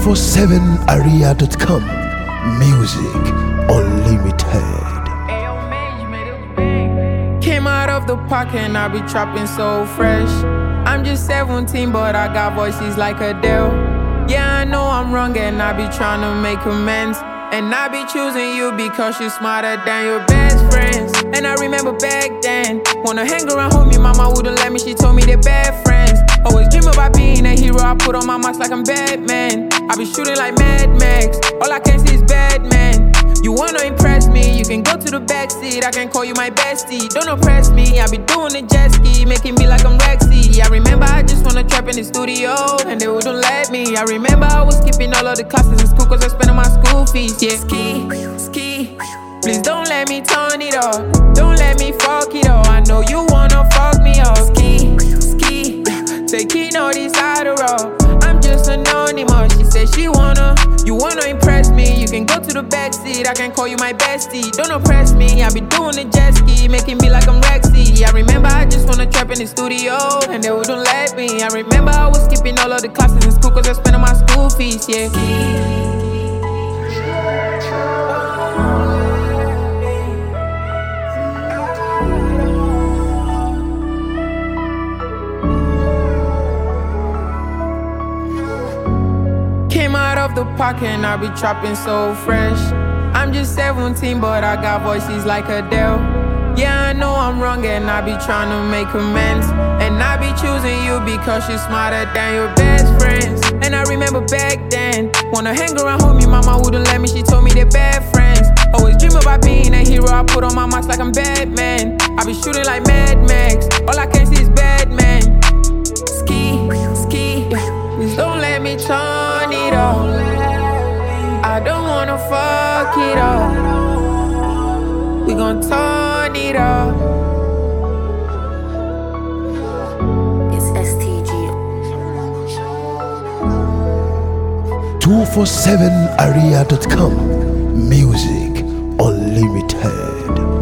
247area.com. Music Unlimited. Came out of the pocket and I be trapping so fresh. I'm just 17 but I got voices like Adele. Yeah, I know I'm wrong and I be trying to make amends. And I be choosing you because you're smarter than your best friends. And I remember back then, wanna hang around homie, mama wouldn't let me, she told me they're bad friends. Always dream about being a hero, I put on my mask like I'm Batman. I be shooting like Mad Max, all I can see is Batman. You wanna impress me, you can go to the backseat, I can call you my bestie. Don't oppress me, I be doing the jet ski, making me like I'm Rexy. I remember I just wanna trap in the studio, and they wouldn't let me. I remember I was skipping all of the classes in school cause I spent on my school fees. Yeah, ski, please don't let me turn it off. Don't let me fuck it up, I know you wanna fuck me up. Ski, taking all this Adderall. I'm just anonymous, she said you wanna impress me. You can go to the backseat, I can call you my bestie. Don't oppress me, I be doing the jet ski, making me like I'm Rexy. I remember I just wanna trap in the studio, and they wouldn't let me. I remember I was skipping all of the classes in school cause I spent on my school fees, yeah. Came out of the pocket and I be trapping so fresh. I'm just 17 but I got voices like Adele. Yeah, I know I'm wrong and I be trying to make amends. And I be choosing you because you're smarter than your best friends. And I remember back then, wanna hang around homie, mama wouldn't let me, she told me they're bad friends. Always dream about being a hero, I put on my mask like I'm Batman. I be shooting like Mad Max, all I can see is Batman. Ski, please don't let me turn it off. I don't wanna fuck it up. We gon' turn it up. It's STG. 247area.com. Music Unlimited.